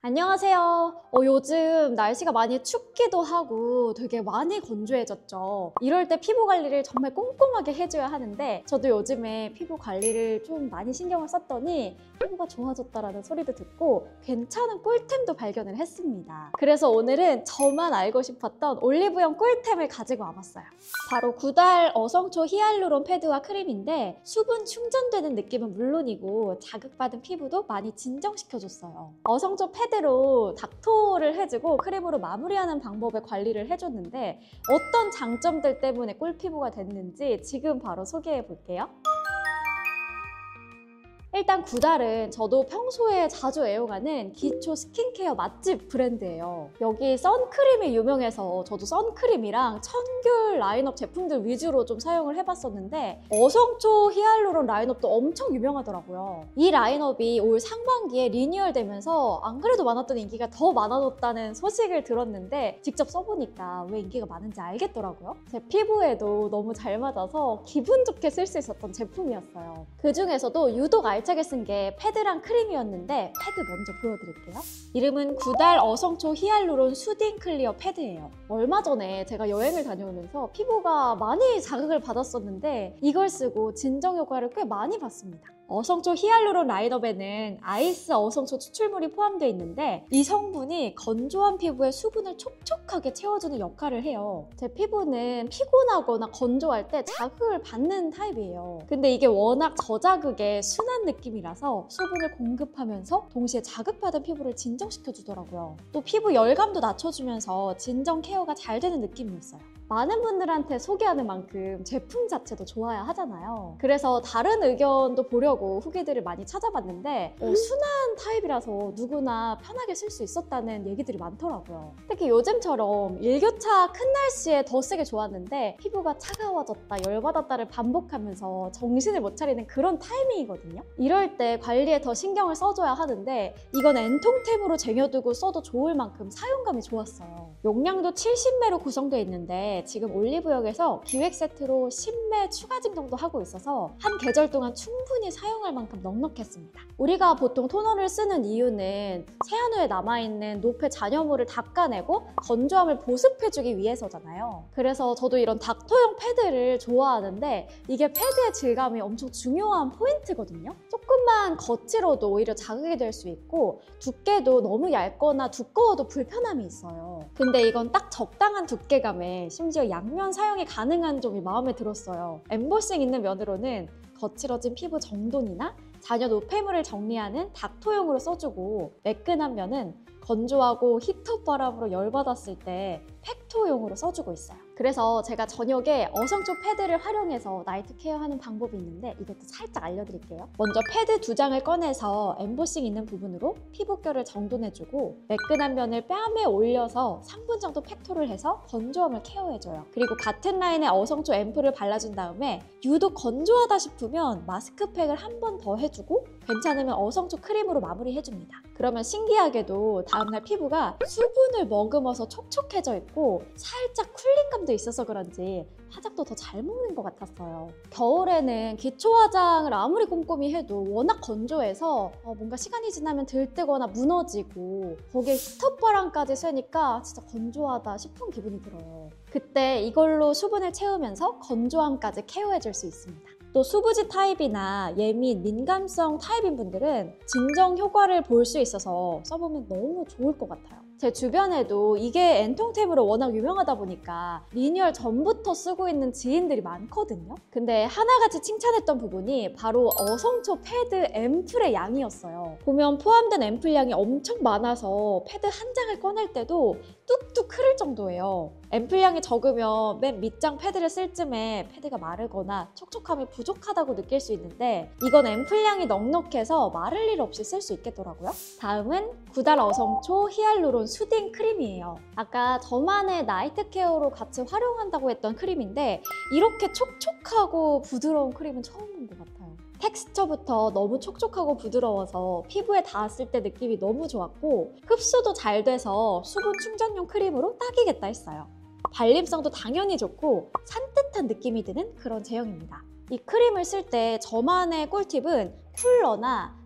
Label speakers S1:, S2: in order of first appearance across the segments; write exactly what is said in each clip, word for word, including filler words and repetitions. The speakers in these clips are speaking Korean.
S1: 안녕하세요. 어, 요즘 날씨가 많이 춥기도 하고 되게 많이 건조해졌죠. 이럴 때 피부 관리를 정말 꼼꼼하게 해줘야 하는데 저도 요즘에 피부 관리를 좀 많이 신경을 썼더니 피부가 좋아졌다라는 소리도 듣고 괜찮은 꿀템도 발견을 했습니다. 그래서 오늘은 저만 알고 싶었던 올리브영 꿀템을 가지고 와봤어요. 바로 구달 어성초 히알루론 패드와 크림인데 수분 충전되는 느낌은 물론이고 자극받은 피부도 많이 진정시켜줬어요. 어성초 패드 패드로 닥토를 해주고 크림으로 마무리하는 방법의 관리를 해줬는데 어떤 장점들 때문에 꿀피부가 됐는지 지금 바로 소개해 볼게요. 일단 구달은 저도 평소에 자주 애용하는 기초 스킨케어 맛집 브랜드예요. 여기 선크림이 유명해서 저도 선크림이랑 청귤 라인업 제품들 위주로 좀 사용을 해봤었는데 어성초 히알루론 라인업도 엄청 유명하더라고요. 이 라인업이 올 상반기에 리뉴얼되면서 안 그래도 많았던 인기가 더 많아졌다는 소식을 들었는데 직접 써보니까 왜 인기가 많은지 알겠더라고요. 제 피부에도 너무 잘 맞아서 기분 좋게 쓸 수 있었던 제품이었어요. 그 중에서도 유독 알 알차게 쓴 게 패드랑 크림이었는데 패드 먼저 보여드릴게요. 이름은 구달 어성초 히알루론 수딩 클리어 패드예요. 얼마 전에 제가 여행을 다녀오면서 피부가 많이 자극을 받았었는데 이걸 쓰고 진정 효과를 꽤 많이 봤습니다. 어성초 히알루론 라인업에는 아이스 어성초 추출물이 포함되어 있는데 이 성분이 건조한 피부에 수분을 촉촉하게 채워주는 역할을 해요. 제 피부는 피곤하거나 건조할 때 자극을 받는 타입이에요. 근데 이게 워낙 저자극의 순한 느낌이라서 수분을 공급하면서 동시에 자극받은 피부를 진정시켜주더라고요. 또 피부 열감도 낮춰주면서 진정 케어가 잘 되는 느낌이었어요. 많은 분들한테 소개하는 만큼 제품 자체도 좋아야 하잖아요. 그래서 다른 의견도 보려고 후기들을 많이 찾아봤는데 어, 순한 타입이라서 누구나 편하게 쓸 수 있었다는 얘기들이 많더라고요. 특히 요즘처럼 일교차 큰 날씨에 더 쓰기 좋았는데 피부가 차가워졌다 열받았다를 반복하면서 정신을 못 차리는 그런 타이밍이거든요. 이럴 때 관리에 더 신경을 써줘야 하는데 이건 N통템으로 쟁여두고 써도 좋을 만큼 사용감이 좋았어요. 용량도 칠십 밀리리터로 구성되어 있는데 지금 올리브영에서 기획 세트로 십 밀리리터 추가 증정도 하고 있어서 한 계절 동안 충분히 사용할 만큼 넉넉했습니다. 우리가 보통 토너를 쓰는 이유는 세안 후에 남아있는 노폐 잔여물을 닦아내고 건조함을 보습해주기 위해서잖아요. 그래서 저도 이런 닥터용 패드를 좋아하는데 이게 패드의 질감이 엄청 중요한 포인트거든요. 조금만 거칠어도 오히려 자극이 될 수 있고 두께도 너무 얇거나 두꺼워도 불편함이 있어요. 근데 이건 딱 적당한 두께감에 심지어 양면 사용이 가능한 점이 마음에 들었어요. 엠보싱 있는 면으로는 거칠어진 피부 정돈이나 잔여 노폐물을 정리하는 닥터용으로 써주고 매끈한 면은 건조하고 히터 바람으로 열받았을 때 팩토용으로 써주고 있어요. 그래서 제가 저녁에 어성초 패드를 활용해서 나이트 케어하는 방법이 있는데 이것도 살짝 알려드릴게요. 먼저 패드 두 장을 꺼내서 엠보싱 있는 부분으로 피부결을 정돈해주고 매끈한 면을 뺨에 올려서 삼 분 정도 팩토를 해서 건조함을 케어해줘요. 그리고 같은 라인에 어성초 앰플을 발라준 다음에 유독 건조하다 싶으면 마스크팩을 한 번 더 해주고 괜찮으면 어성초 크림으로 마무리해줍니다. 그러면 신기하게도 다음날 피부가 수분을 머금어서 촉촉해져 있고 살짝 쿨링감도 있어서 그런지 화장도 더 잘 먹는 것 같았어요. 겨울에는 기초 화장을 아무리 꼼꼼히 해도 워낙 건조해서 어, 뭔가 시간이 지나면 들뜨거나 무너지고 거기에 히터바람까지 쐬니까 진짜 건조하다 싶은 기분이 들어요. 그때 이걸로 수분을 채우면서 건조함까지 케어해줄 수 있습니다. 또 수부지 타입이나 예민, 민감성 타입인 분들은 진정 효과를 볼 수 있어서 써보면 너무 좋을 것 같아요. 제 주변에도 이게 N통템으로 워낙 유명하다 보니까 리뉴얼 전부터 쓰고 있는 지인들이 많거든요. 근데 하나같이 칭찬했던 부분이 바로 어성초 패드 앰플의 양이었어요. 보면 포함된 앰플 양이 엄청 많아서 패드 한 장을 꺼낼 때도 뚝뚝 흐를 정도예요. 앰플 양이 적으면 맨 밑장 패드를 쓸 쯤에 패드가 마르거나 촉촉함이 부족하다고 느낄 수 있는데 이건 앰플 양이 넉넉해서 마를 일 없이 쓸 수 있겠더라고요. 다음은 구달 어성초 히알루론 수딩 크림이에요. 아까 저만의 나이트 케어로 같이 활용한다고 했던 크림인데 이렇게 촉촉하고 부드러운 크림은 처음 본 것 같아요. 텍스처부터 너무 촉촉하고 부드러워서 피부에 닿았을 때 느낌이 너무 좋았고 흡수도 잘 돼서 수분 충전용 크림으로 딱이겠다 했어요. 발림성도 당연히 좋고 산뜻한 느낌이 드는 그런 제형입니다. 이 크림을 쓸 때 저만의 꿀팁은 쿨러나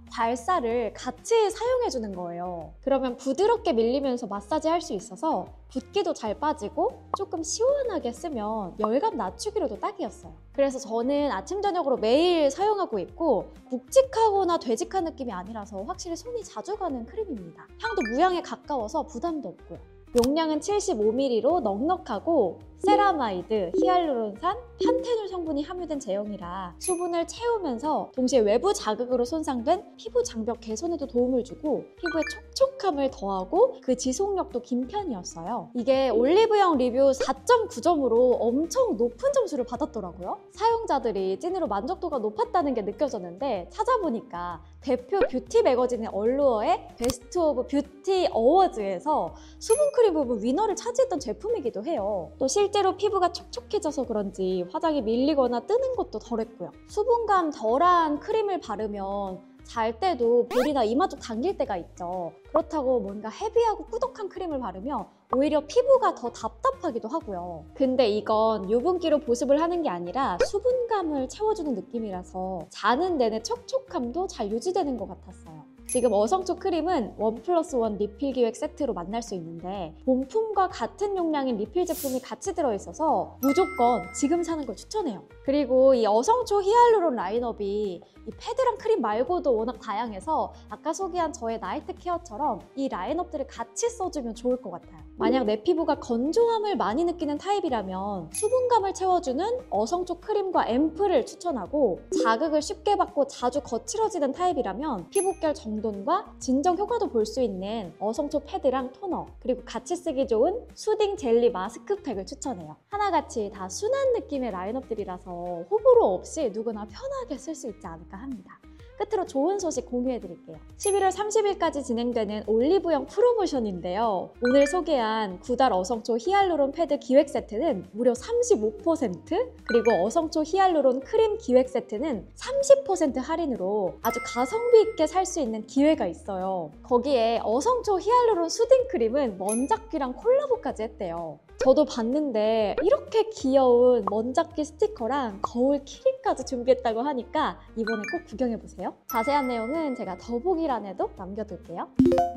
S1: 괄사를 같이 사용해주는 거예요. 그러면 부드럽게 밀리면서 마사지 할 수 있어서 붓기도 잘 빠지고 조금 시원하게 쓰면 열감 낮추기로도 딱이었어요. 그래서 저는 아침 저녁으로 매일 사용하고 있고 묵직하거나 되직한 느낌이 아니라서 확실히 손이 자주 가는 크림입니다. 향도 무향에 가까워서 부담도 없고요. 용량은 칠십오 밀리리터로 넉넉하고 세라마이드, 히알루론산, 판테놀 성분이 함유된 제형이라 수분을 채우면서 동시에 외부 자극으로 손상된 피부 장벽 개선에도 도움을 주고 피부의 촉촉함을 더하고 그 지속력도 긴 편이었어요. 이게 올리브영 리뷰 사 점 구 점으로 엄청 높은 점수를 받았더라고요. 사용자들이 찐으로 만족도가 높았다는 게 느껴졌는데 찾아보니까 대표 뷰티 매거진인 얼루어의 베스트 오브 뷰티 어워즈에서 수분크림 부분 위너를 차지했던 제품이기도 해요. 또 실제로 피부가 촉촉해져서 그런지 화장이 밀리거나 뜨는 것도 덜했고요. 수분감 덜한 크림을 바르면 잘 때도 볼이나 이마 쪽 당길 때가 있죠. 그렇다고 뭔가 헤비하고 꾸덕한 크림을 바르면 오히려 피부가 더 답답하기도 하고요. 근데 이건 유분기로 보습을 하는 게 아니라 수분감을 채워주는 느낌이라서 자는 내내 촉촉함도 잘 유지되는 것 같았어요. 지금 어성초 크림은 원 플러스 원 리필 기획 세트로 만날 수 있는데 본품과 같은 용량인 리필 제품이 같이 들어있어서 무조건 지금 사는 걸 추천해요. 그리고 이 어성초 히알루론 라인업이 이 패드랑 크림 말고도 워낙 다양해서 아까 소개한 저의 나이트 케어처럼 이 라인업들을 같이 써주면 좋을 것 같아요. 만약 내 피부가 건조함을 많이 느끼는 타입이라면 수분감을 채워주는 어성초 크림과 앰플을 추천하고 자극을 쉽게 받고 자주 거칠어지는 타입이라면 피부결 정돈과 진정 효과도 볼 수 있는 어성초 패드랑 토너 그리고 같이 쓰기 좋은 수딩 젤리 마스크팩을 추천해요. 하나같이 다 순한 느낌의 라인업들이라서 호불호 없이 누구나 편하게 쓸 수 있지 않을까 합니다. 끝으로 좋은 소식 공유해드릴게요. 십일월 삼십일까지 진행되는 올리브영 프로모션인데요. 오늘 소개한 구달 어성초 히알루론 패드 기획 세트는 무려 삼십오 퍼센트 그리고 어성초 히알루론 크림 기획 세트는 삼십 퍼센트 할인으로 아주 가성비 있게 살 수 있는 기회가 있어요. 거기에 어성초 히알루론 수딩 크림은 먼잡귀랑 콜라보까지 했대요. 저도 봤는데 이렇게 귀여운 먼잡귀 스티커랑 거울 키링까지 준비했다고 하니까 이번에 꼭 구경해보세요. 자세한 내용은 제가 더보기란에도 남겨둘게요.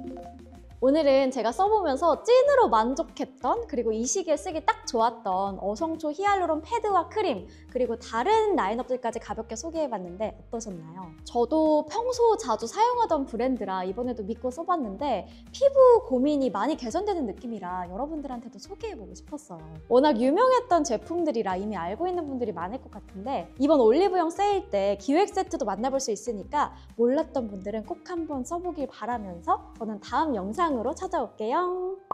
S1: 오늘은 제가 써보면서 찐으로 만족했던 그리고 이 시기에 쓰기 딱 좋았던 어성초 히알루론 패드와 크림 그리고 다른 라인업들까지 가볍게 소개해봤는데 어떠셨나요? 저도 평소 자주 사용하던 브랜드라 이번에도 믿고 써봤는데 피부 고민이 많이 개선되는 느낌이라 여러분들한테도 소개해보고 싶었어요. 워낙 유명했던 제품들이라 이미 알고 있는 분들이 많을 것 같은데 이번 올리브영 세일 때 기획 세트도 만나볼 수 있으니까 몰랐던 분들은 꼭 한번 써보길 바라면서 저는 다음 영상 으로 찾아올게요.